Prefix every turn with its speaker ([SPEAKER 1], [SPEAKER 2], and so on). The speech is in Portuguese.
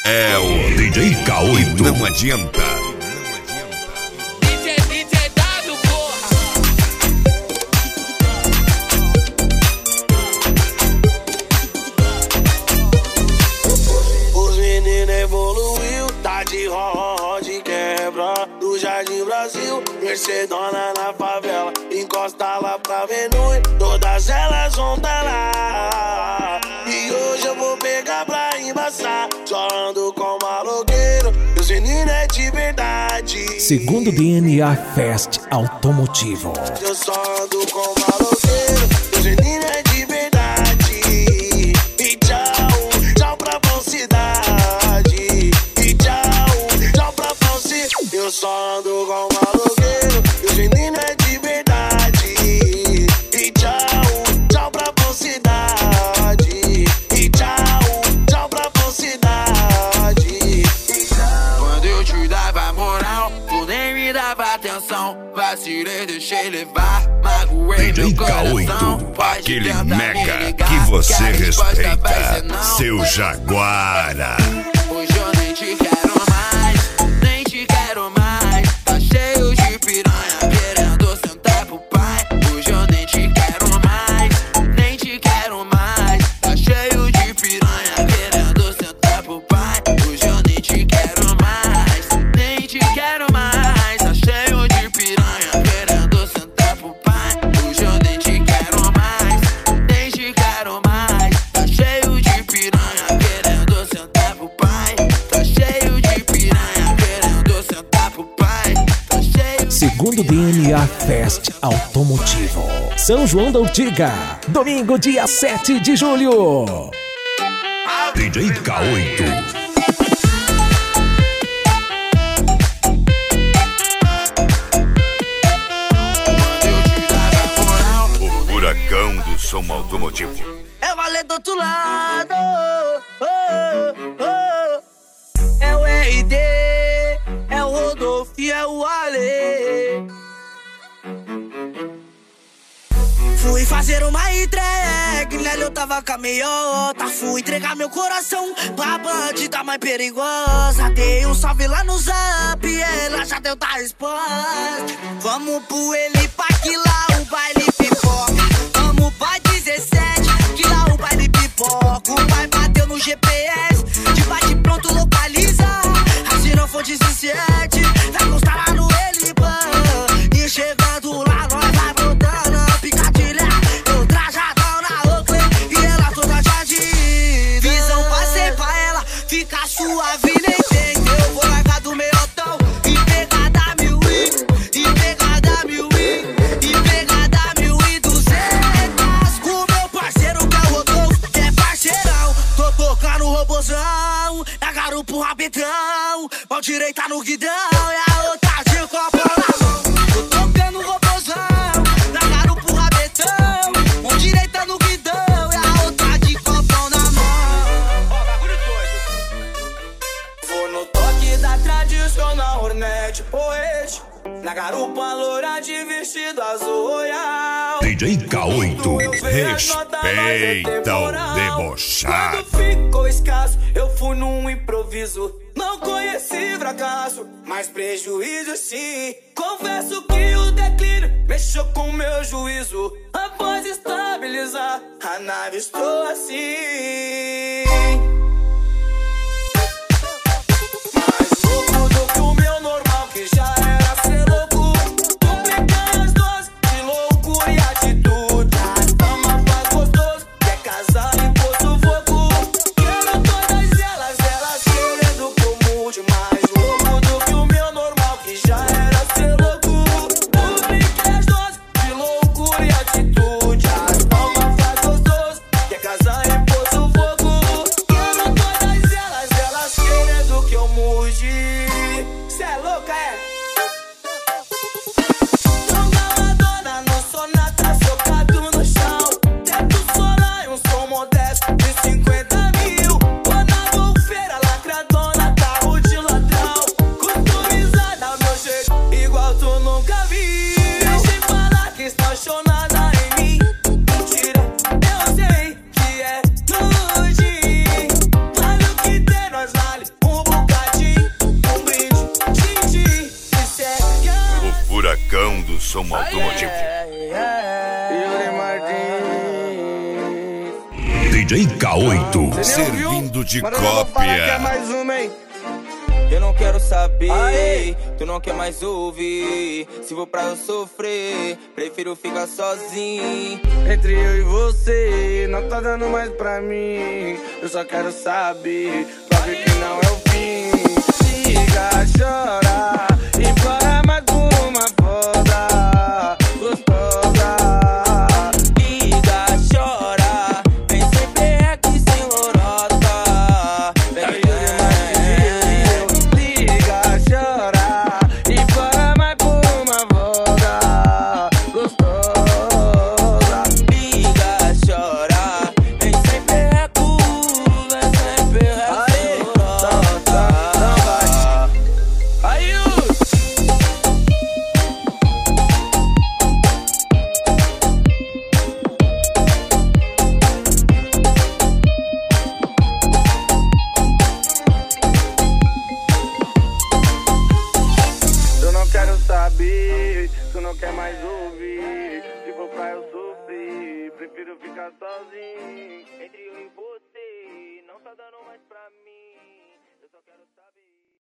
[SPEAKER 1] É o DJ K8. Não adianta.
[SPEAKER 2] DJ W, porra.
[SPEAKER 3] Os meninos evoluiu, tá de ró de quebra. Do Jardim Brasil, Mercedona na favela. Encosta lá pra Venue, todas elas vão tá lá. E hoje eu vou pegar pra embaçar. Só ando com maloqueiro, os meninos é de verdade.
[SPEAKER 4] Segundo DNA Fest Automotivo.
[SPEAKER 3] Eu só ando com maloqueiro, os meninos é de verdade. E tchau, tchau pra falsidade. E tchau pra falsidade. Eu só ando com maloqueiro, os meninos é de verdade. E tchau pra falsidade. E tchau pra falsidade.
[SPEAKER 2] Quando eu te dava moral, tu nem me dava atenção. Vacilei, deixei levar, magoei meu
[SPEAKER 1] DJ
[SPEAKER 2] coração.
[SPEAKER 1] K8, aquele mega que você respeita. Seu Jaguara.
[SPEAKER 2] Hoje eu nem te quero mais, nem te quero mais. Tá cheio de piranha querendo sentar pro pai. Hoje eu nem te quero mais, nem te quero mais. Tá cheio de piranha querendo sentar pro pai. Hoje eu nem te quero mais, nem te quero mais. Tá cheio de piranha querendo sentar pro pai. Hoje eu nem te quero mais, nem te quero mais. Tá cheio de piranha querendo sentar pro pai. Tá cheio de piranha querendo sentar pro pai. Tá cheio.
[SPEAKER 4] Segundo DNA Fest Automotivo. São João da Urtiga. Domingo, dia 7 de julho.
[SPEAKER 1] DJ K8. O furacão do som automotivo.
[SPEAKER 3] É valer do outro lado. É o RD, é o Rodolfo e é o Ale. Fui fazer uma entrega, nela eu tava com a meiota. Fui entregar meu coração pra bandida mais perigosa. Dei um salve lá no Zap, ela já deu da resposta. Vamos pro Elipa que lá o baile pipoca. Vamos pra 17, que lá o baile pipoca. O pai bateu no GPS, de bate pronto localiza. Se não for 17, vai constar lá no Elipa. E chegando lá nós vai botando a picadilha. Eu trajadão na Oakley e ela toda jardim. Visão passei pra ela, fica suave nem tem. Eu vou largar do meiotão e pegar da 1000 e pegar da 1000 e pegar da 1200. Com meu parceiro que é o Rodolfo, que é parceirão. Tô tocando o robozão, na garupa o rabetão. Mão direita no guidão e a outra de copo na mão. Tô tocando o robozão, na garupa o rabetão. Mão direita no guidão e a outra de copão na mão. Ó, bagulho doido. Vou no toque da tradicional Hornet Poet. Na garupa loura de vestido azul royal.
[SPEAKER 1] DJ K8. Respeita o debochado.
[SPEAKER 3] Quando ficou escasso, eu fui num improviso. Não conheci fracasso, mas prejuízo sim. Confesso que o declínio mexeu com meu juízo. Após estabilizar, a nave estou assim. Mais louco do que o meu normal, que já era ser louco. Duplicando as doses de loucura e atitude. A dama faz gostoso, quer casar e pôr sufoco. Quero todas elas querendo que eu mude. Mais louco do que o meu normal, que já era ser louco. Dupliquei as doses de loucura e atitude. A dama faz gostoso, quer casar e pôr sufoco. Quero
[SPEAKER 1] DJ K8 servindo de cópia.
[SPEAKER 5] Mais uma, hein?
[SPEAKER 6] Eu não quero saber, tu não quer mais ouvir. Se vou pra eu sofrer, prefiro ficar sozinho.
[SPEAKER 5] Entre eu e você, não tá dando mais pra mim. Eu só quero saber, pra ver que não é o fim. Liga, chora e para mais por uma foda gostosa.
[SPEAKER 6] Liga, chora, vem sempre aqui sem lorota.
[SPEAKER 5] Liga, chora e para mais por uma foda gostosa.
[SPEAKER 6] Liga, chora, vem sempre recua, vem sempre recua.
[SPEAKER 5] Aí, eu não quero saber, tu não quer mais ouvir. Se for pra eu sofrer, prefiro ficar sozinho.
[SPEAKER 6] Entre eu e você, não tá dando mais pra